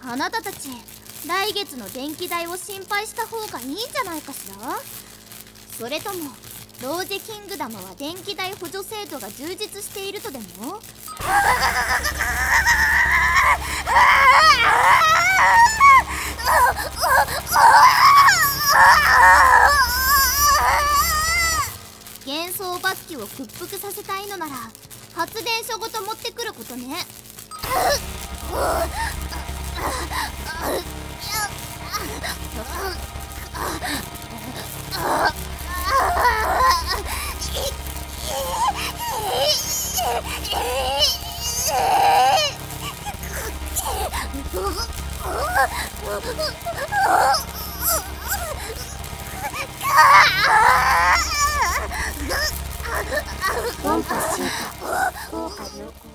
あなたたち来月の電気代を心配した方がいいんじゃないかしら。それともローゼキングダムは電気代補助制度が充実しているとでも。幻想バッキを屈服させたいのなら発電所ごと持ってくることね。 音波進化効果良好。